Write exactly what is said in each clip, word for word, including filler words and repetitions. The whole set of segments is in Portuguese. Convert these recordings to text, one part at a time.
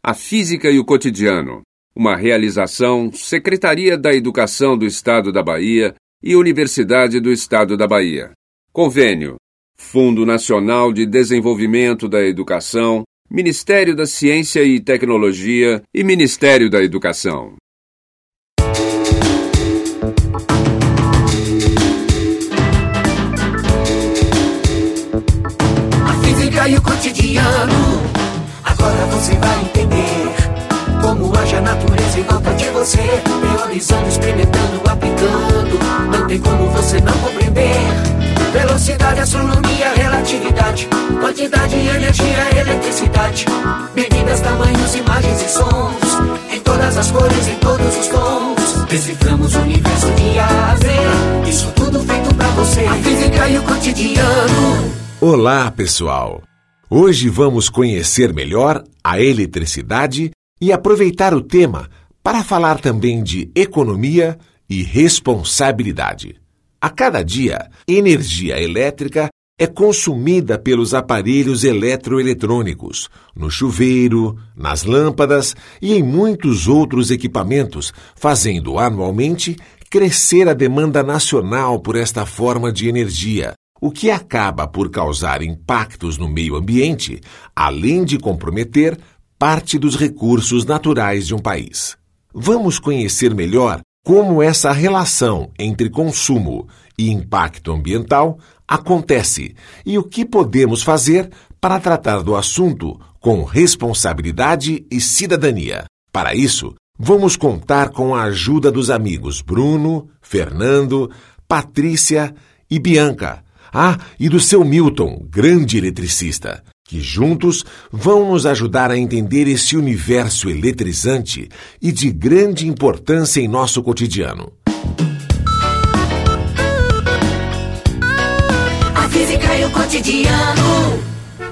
A Física e o Cotidiano. Uma realização Secretaria da Educação do Estado da Bahia e Universidade do Estado da Bahia. Convênio. Fundo Nacional de Desenvolvimento da Educação, Ministério da Ciência e Tecnologia e Ministério da Educação. A física e o cotidiano. Agora você vai entender como age a natureza em volta de você. Teorizando, experimentando, aplicando. Não tem como você não compreender. Velocidade, astronomia, relatividade. Quantidade, energia, eletricidade. Medidas, tamanhos, imagens e sons. Em todas as cores, em todos os tons. Deciframos o universo de A a Z. Isso tudo feito pra você. A física e o cotidiano. Olá, pessoal! Hoje vamos conhecer melhor a eletricidade e aproveitar o tema para falar também de economia e responsabilidade. A cada dia, energia elétrica é consumida pelos aparelhos eletroeletrônicos, no chuveiro, nas lâmpadas e em muitos outros equipamentos, fazendo anualmente crescer a demanda nacional por esta forma de energia, o que acaba por causar impactos no meio ambiente, além de comprometer parte dos recursos naturais de um país. Vamos conhecer melhor como essa relação entre consumo e impacto ambiental acontece e o que podemos fazer para tratar do assunto com responsabilidade e cidadania. Para isso, vamos contar com a ajuda dos amigos Bruno, Fernando, Patrícia e Bianca. Ah, e do seu Milton, grande eletricista, que juntos vão nos ajudar a entender esse universo eletrizante e de grande importância em nosso cotidiano. A física e o cotidiano.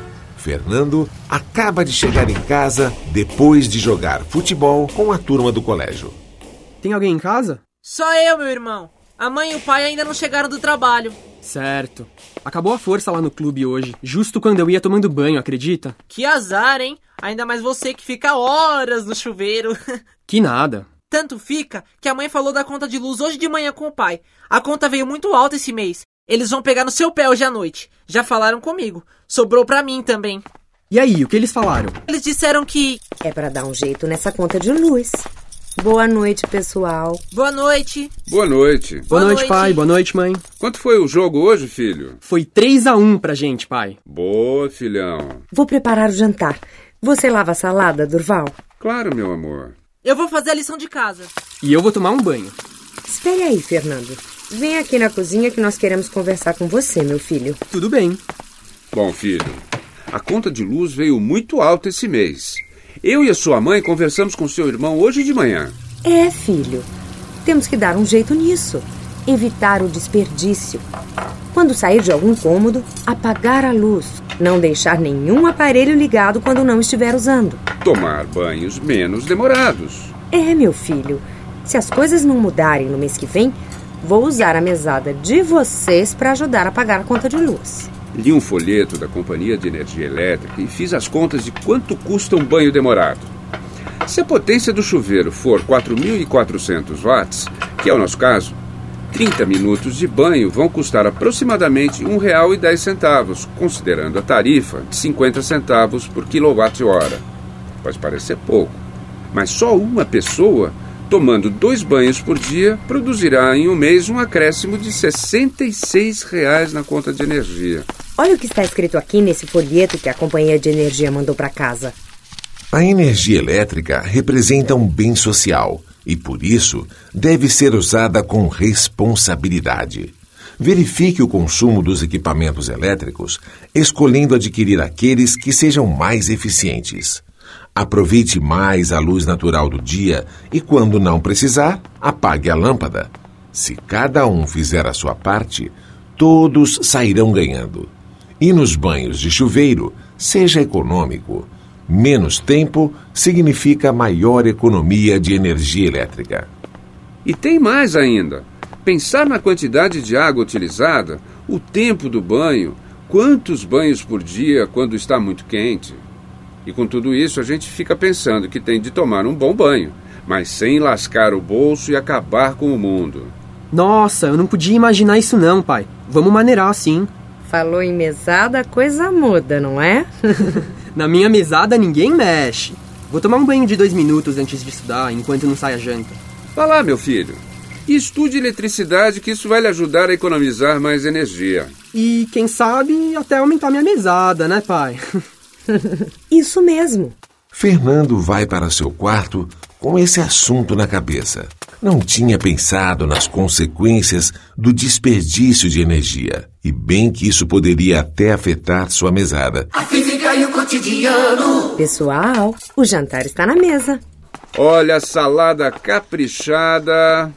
Fernando acaba de chegar em casa depois de jogar futebol com a turma do colégio. Tem alguém em casa? Só eu, meu irmão. A mãe e o pai ainda não chegaram do trabalho. Certo. Acabou a força lá no clube hoje, justo quando eu ia tomando banho, acredita? Que azar, hein? Ainda mais você que fica horas no chuveiro. Que nada. Tanto fica que a mãe falou da conta de luz hoje de manhã com o pai. A conta veio muito alta esse mês. Eles vão pegar no seu pé hoje à noite. Já falaram comigo. Sobrou pra mim também. E aí, o que eles falaram? Eles disseram que... É pra dar um jeito nessa conta de luz. Boa noite, pessoal. Boa noite. Boa noite. Boa, Boa noite, noite, pai. Boa noite, mãe. Quanto foi o jogo hoje, filho? Foi três a um pra gente, pai. Boa, filhão. Vou preparar o jantar. Você lava a salada, Durval? Claro, meu amor. Eu vou fazer a lição de casa. E eu vou tomar um banho. Espere aí, Fernando. Vem aqui na cozinha que nós queremos conversar com você, meu filho. Tudo bem. Bom, filho, a conta de luz veio muito alta esse mês. Eu e a sua mãe conversamos com seu irmão hoje de manhã. É, filho. Temos que dar um jeito nisso. Evitar o desperdício. Quando sair de algum cômodo, apagar a luz. Não deixar nenhum aparelho ligado quando não estiver usando. Tomar banhos menos demorados. É, meu filho. Se as coisas não mudarem no mês que vem, vou usar a mesada de vocês para ajudar a pagar a conta de luz. Li um folheto da Companhia de Energia Elétrica e fiz as contas de quanto custa um banho demorado. Se a potência do chuveiro for quatro mil e quatrocentos watts, que é o nosso caso, trinta minutos de banho vão custar aproximadamente um real e dez centavos, considerando a tarifa de cinquenta centavos por quilowatt-hora. Pode parecer pouco, mas só uma pessoa, tomando dois banhos por dia, produzirá em um mês um acréscimo de sessenta e seis reais na conta de energia. Olha o que está escrito aqui nesse folheto que a Companhia de Energia mandou para casa. A energia elétrica representa um bem social e, por isso, deve ser usada com responsabilidade. Verifique o consumo dos equipamentos elétricos, escolhendo adquirir aqueles que sejam mais eficientes. Aproveite mais a luz natural do dia e, quando não precisar, apague a lâmpada. Se cada um fizer a sua parte, todos sairão ganhando. E nos banhos de chuveiro, seja econômico. Menos tempo significa maior economia de energia elétrica. E tem mais ainda. Pensar na quantidade de água utilizada, o tempo do banho, quantos banhos por dia quando está muito quente. E com tudo isso, a gente fica pensando que tem de tomar um bom banho, mas sem lascar o bolso e acabar com o mundo. Nossa, eu não podia imaginar isso não, pai. Vamos maneirar, sim. Falou em mesada, a coisa muda, não é? Na minha mesada, ninguém mexe. Vou tomar um banho de dois minutos antes de estudar, enquanto não sai a janta. Vá lá, meu filho. E estude eletricidade, que isso vai lhe ajudar a economizar mais energia. E, quem sabe, até aumentar minha mesada, né, pai? Isso mesmo. Fernando vai para seu quarto com esse assunto na cabeça. Não tinha pensado nas consequências do desperdício de energia. E bem que isso poderia até afetar sua mesada. A física e o cotidiano. Pessoal, o jantar está na mesa. Olha a salada caprichada.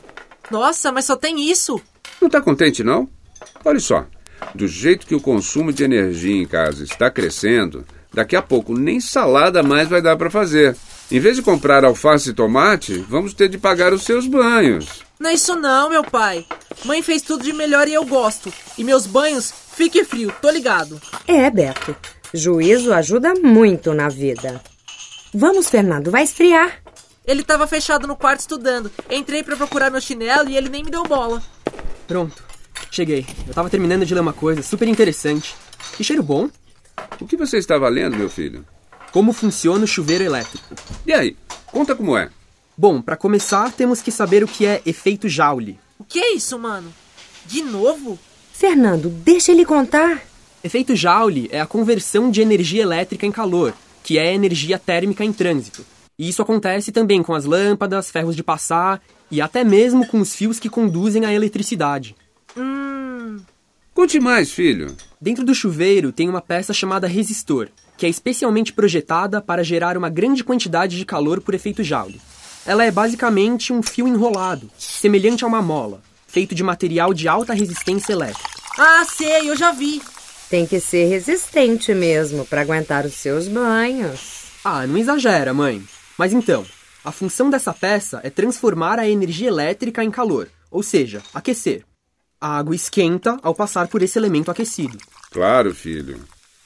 Nossa, mas só tem isso. Não está contente, não? Olha só. Do jeito que o consumo de energia em casa está crescendo, daqui a pouco nem salada mais vai dar para fazer. Em vez de comprar alface e tomate, vamos ter de pagar os seus banhos. Não é isso não, meu pai. Mãe fez tudo de melhor e eu gosto. E meus banhos, fique frio, tô ligado. É, Beto. Juízo ajuda muito na vida. Vamos, Fernando, vai esfriar. Ele tava fechado no quarto estudando. Entrei pra procurar meu chinelo e ele nem me deu bola. Pronto, cheguei. Eu tava terminando de ler uma coisa super interessante. Que cheiro bom. O que você estava lendo, meu filho? Como funciona o chuveiro elétrico. E aí, conta como é. Bom, para começar, temos que saber o que é efeito Joule. O que é isso, mano? De novo? Fernando, deixa ele contar. Efeito Joule é a conversão de energia elétrica em calor, que é energia térmica em trânsito. E isso acontece também com as lâmpadas, ferros de passar e até mesmo com os fios que conduzem a eletricidade. Hum... Conte mais, filho. Dentro do chuveiro tem uma peça chamada resistor, que é especialmente projetada para gerar uma grande quantidade de calor por efeito Joule. Ela é basicamente um fio enrolado, semelhante a uma mola, feito de material de alta resistência elétrica. Ah, sei, eu já vi. Tem que ser resistente mesmo para aguentar os seus banhos. Ah, não exagera, mãe. Mas então, a função dessa peça é transformar a energia elétrica em calor, ou seja, aquecer. A água esquenta ao passar por esse elemento aquecido. Claro, filho.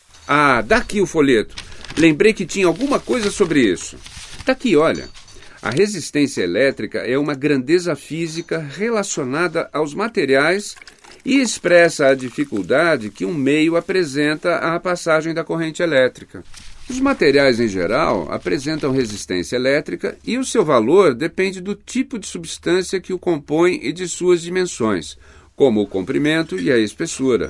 Ah, dá aqui o folheto. Lembrei que tinha alguma coisa sobre isso. Tá aqui, olha. A resistência elétrica é uma grandeza física relacionada aos materiais e expressa a dificuldade que um meio apresenta à passagem da corrente elétrica. Os materiais, em geral, apresentam resistência elétrica e o seu valor depende do tipo de substância que o compõe e de suas dimensões, como o comprimento e a espessura.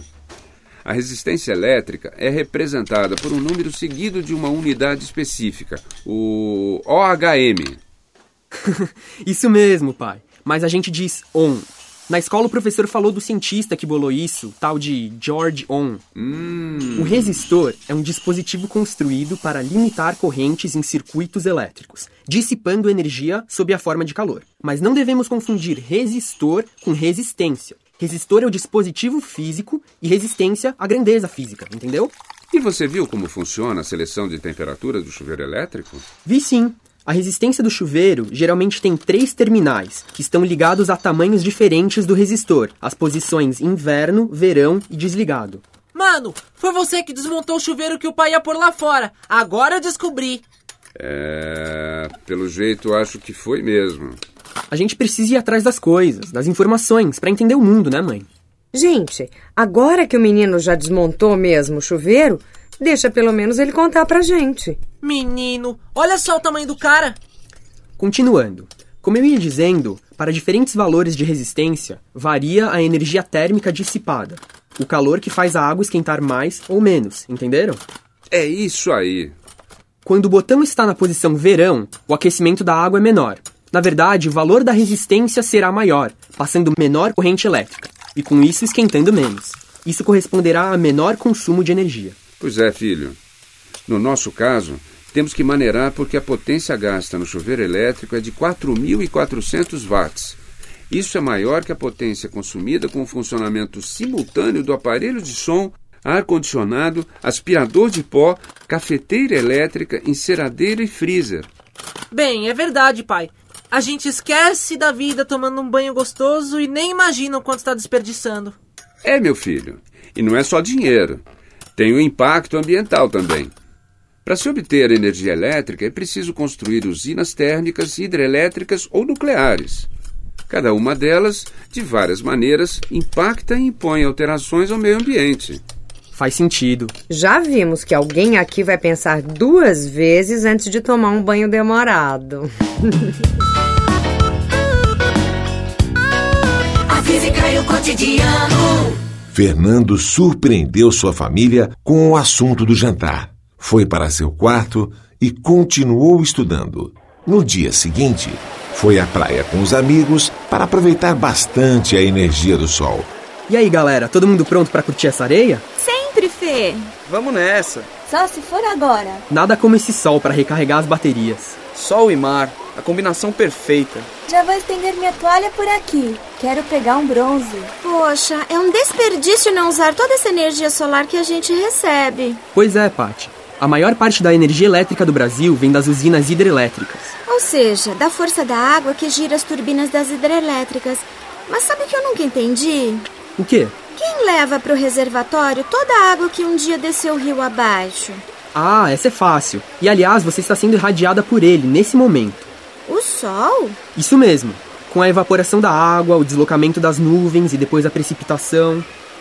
A resistência elétrica é representada por um número seguido de uma unidade específica, o O H M. Isso mesmo, pai. Mas a gente diz Ohm. Na escola o professor falou do cientista que bolou isso, tal de George Ohm. Hum. O resistor é um dispositivo construído para limitar correntes em circuitos elétricos, dissipando energia sob a forma de calor. Mas não devemos confundir resistor com resistência. Resistor é o dispositivo físico e resistência a grandeza física, entendeu? E você viu como funciona a seleção de temperatura do chuveiro elétrico? Vi sim. A resistência do chuveiro geralmente tem três terminais, que estão ligados a tamanhos diferentes do resistor, as posições inverno, verão e desligado. Mano, foi você que desmontou o chuveiro que o pai ia pôr lá fora. Agora eu descobri. É... Pelo jeito, acho que foi mesmo. A gente precisa ir atrás das coisas, das informações, para entender o mundo, né, mãe? Gente, agora que o menino já desmontou mesmo o chuveiro, deixa pelo menos ele contar pra gente. Menino, olha só o tamanho do cara. Continuando. Como eu ia dizendo, para diferentes valores de resistência, varia a energia térmica dissipada. O calor que faz a água esquentar mais ou menos, entenderam? É isso aí. Quando o botão está na posição verão, o aquecimento da água é menor. Na verdade, o valor da resistência será maior, passando menor corrente elétrica, e com isso esquentando menos. Isso corresponderá a menor consumo de energia. Pois é, filho. No nosso caso, temos que maneirar porque a potência gasta no chuveiro elétrico é de quatro mil e quatrocentos watts. Isso é maior que a potência consumida com o funcionamento simultâneo do aparelho de som, ar-condicionado, aspirador de pó, cafeteira elétrica, enceradeira e freezer. Bem, é verdade, pai. A gente esquece da vida tomando um banho gostoso e nem imagina o quanto está desperdiçando. É, meu filho. E não é só dinheiro. Tem o impacto ambiental também. Para se obter energia elétrica, é preciso construir usinas térmicas, hidrelétricas ou nucleares. Cada uma delas, de várias maneiras, impacta e impõe alterações ao meio ambiente. Faz sentido. Já vimos que alguém aqui vai pensar duas vezes antes de tomar um banho demorado. A física e o cotidiano. Fernando surpreendeu sua família com o assunto do jantar. Foi para seu quarto e continuou estudando. No dia seguinte, foi à praia com os amigos para aproveitar bastante a energia do sol. E aí, galera, todo mundo pronto para curtir essa areia? Sempre, Fê. Vamos nessa. Só se for agora. Nada como esse sol para recarregar as baterias. Sol e mar, a combinação perfeita. Já vou estender minha toalha por aqui. Quero pegar um bronze. Poxa, é um desperdício não usar toda essa energia solar que a gente recebe. Pois é, Paty. A maior parte da energia elétrica do Brasil vem das usinas hidrelétricas. Ou seja, da força da água que gira as turbinas das hidrelétricas. Mas sabe o que eu nunca entendi? O quê? Quem leva para o reservatório toda a água que um dia desceu o rio abaixo? Ah, essa é fácil. E, aliás, você está sendo irradiada por ele, nesse momento. O sol? Isso mesmo. Com a evaporação da água, o deslocamento das nuvens e depois a precipitação.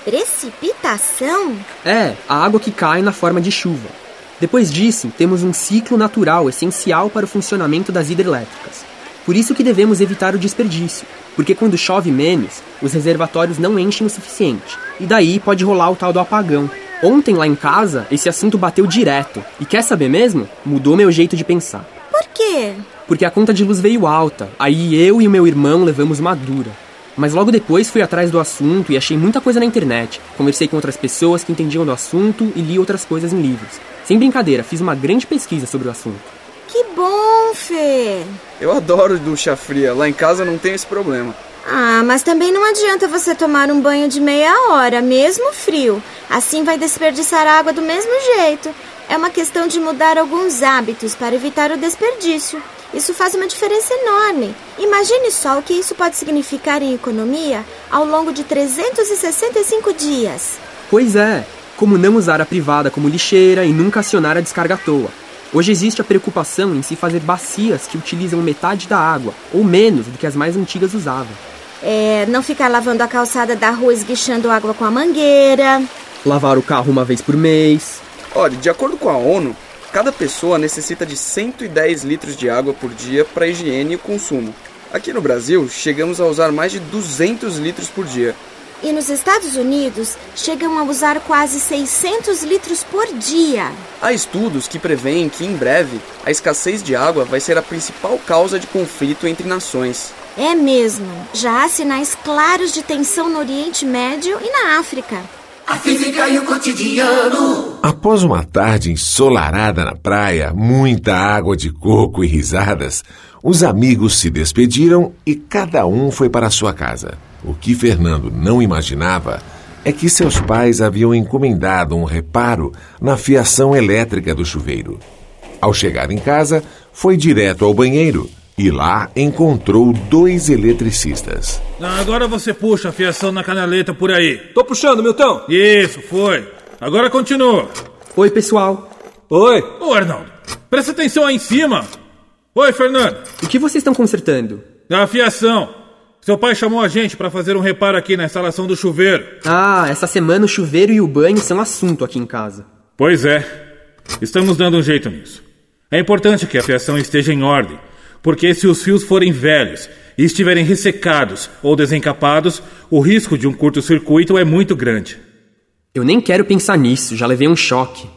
Precipitação? É, a água que cai na forma de chuva. Depois disso, temos um ciclo natural essencial para o funcionamento das hidrelétricas. Por isso que devemos evitar o desperdício, porque quando chove menos, os reservatórios não enchem o suficiente. E daí pode rolar o tal do apagão. Ontem lá em casa, esse assunto bateu direto. E quer saber mesmo? Mudou meu jeito de pensar. Por quê? Porque a conta de luz veio alta, aí eu e o meu irmão levamos uma dura. Mas logo depois fui atrás do assunto e achei muita coisa na internet. Conversei com outras pessoas que entendiam do assunto e li outras coisas em livros. Sem brincadeira, fiz uma grande pesquisa sobre o assunto. Que bom, Fê! Eu adoro ducha fria, lá em casa não tem esse problema. Ah, mas também não adianta você tomar um banho de meia hora, mesmo frio. Assim vai desperdiçar água do mesmo jeito. É uma questão de mudar alguns hábitos para evitar o desperdício. Isso faz uma diferença enorme. Imagine só o que isso pode significar em economia ao longo de trezentos e sessenta e cinco dias. Pois é, como não usar a privada como lixeira e nunca acionar a descarga à toa. Hoje existe a preocupação em se fazer bacias que utilizam metade da água, ou menos do que as mais antigas usavam. É, não ficar lavando a calçada da rua esguichando água com a mangueira. Lavar o carro uma vez por mês. Olha, de acordo com a ONU, cada pessoa necessita de cento e dez litros de água por dia para higiene e consumo. Aqui no Brasil, chegamos a usar mais de duzentos litros por dia. E nos Estados Unidos, chegam a usar quase seiscentos litros por dia. Há estudos que preveem que, em breve, a escassez de água vai ser a principal causa de conflito entre nações. É mesmo. Já há sinais claros de tensão no Oriente Médio e na África. A física e o cotidiano. Após uma tarde ensolarada na praia, muita água de coco e risadas, os amigos se despediram e cada um foi para sua casa. O que Fernando não imaginava é que seus pais haviam encomendado um reparo na fiação elétrica do chuveiro. Ao chegar em casa, foi direto ao banheiro e lá encontrou dois eletricistas. Agora você puxa a fiação na canaleta por aí. Tô puxando, Milton. Isso, foi. Agora continua. Oi, pessoal. Oi. Ô, Arnaldo, presta atenção aí em cima. Oi, Fernando. O que vocês estão consertando? A fiação. Seu pai chamou a gente para fazer um reparo aqui na instalação do chuveiro. Ah, essa semana o chuveiro e o banho são assunto aqui em casa. Pois é. Estamos dando um jeito nisso. É importante que a fiação esteja em ordem, porque se os fios forem velhos e estiverem ressecados ou desencapados, o risco de um curto-circuito é muito grande. Eu nem quero pensar nisso, já levei um choque.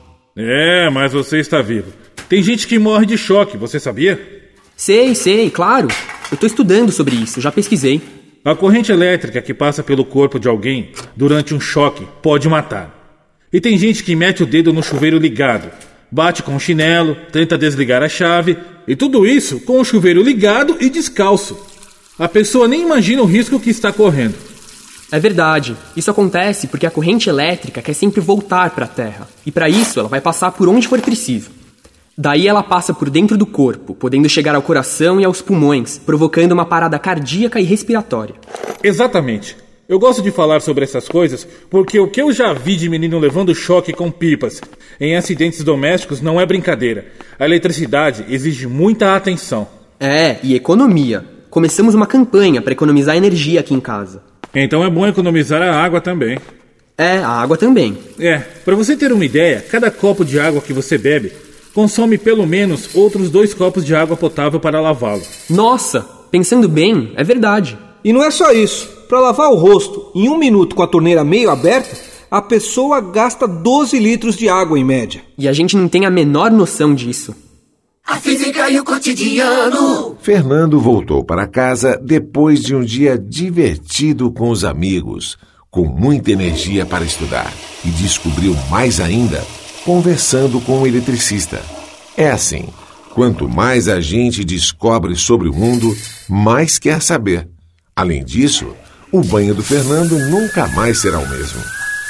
É, mas você está vivo. Tem gente que morre de choque, você sabia? Sei, sei, claro. Eu estou estudando sobre isso, já pesquisei. A corrente elétrica que passa pelo corpo de alguém durante um choque pode matar. E tem gente que mete o dedo no chuveiro ligado, bate com o chinelo, tenta desligar a chave, e tudo isso com o chuveiro ligado e descalço. A pessoa nem imagina o risco que está correndo. É verdade. Isso acontece porque a corrente elétrica quer sempre voltar para a Terra. E para isso ela vai passar por onde for preciso. Daí ela passa por dentro do corpo, podendo chegar ao coração e aos pulmões, provocando uma parada cardíaca e respiratória. Exatamente. Eu gosto de falar sobre essas coisas porque o que eu já vi de menino levando choque com pipas em acidentes domésticos não é brincadeira. A eletricidade exige muita atenção. É, e economia. Começamos uma campanha para economizar energia aqui em casa. Então é bom economizar a água também. É, a água também. É, para você ter uma ideia, cada copo de água que você bebe consome pelo menos outros dois copos de água potável para lavá-lo. Nossa, pensando bem, é verdade. E não é só isso. Para lavar o rosto em um minuto com a torneira meio aberta, a pessoa gasta doze litros de água em média. E a gente não tem a menor noção disso. A física e o cotidiano. Fernando voltou para casa depois de um dia divertido com os amigos, com muita energia para estudar, e descobriu mais ainda conversando com o eletricista. É assim, quanto mais a gente descobre sobre o mundo, mais quer saber. Além disso, o banho do Fernando nunca mais será o mesmo.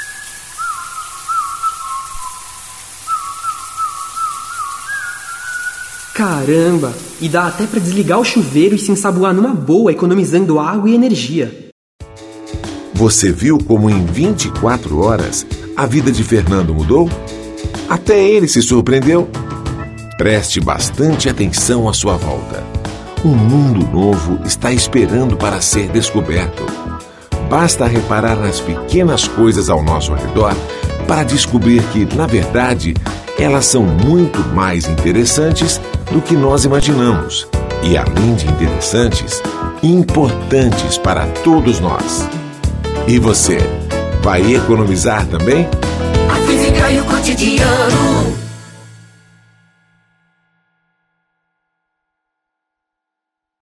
Caramba! E dá até para desligar o chuveiro e se ensaboar numa boa, economizando água e energia. Você viu como em vinte e quatro horas a vida de Fernando mudou? Até ele se surpreendeu. Preste bastante atenção à sua volta. Um mundo novo está esperando para ser descoberto. Basta reparar nas pequenas coisas ao nosso redor para descobrir que, na verdade, elas são muito mais interessantes do que nós imaginamos. E, além de interessantes, importantes para todos nós. E você, vai economizar também? A física e o cotidiano.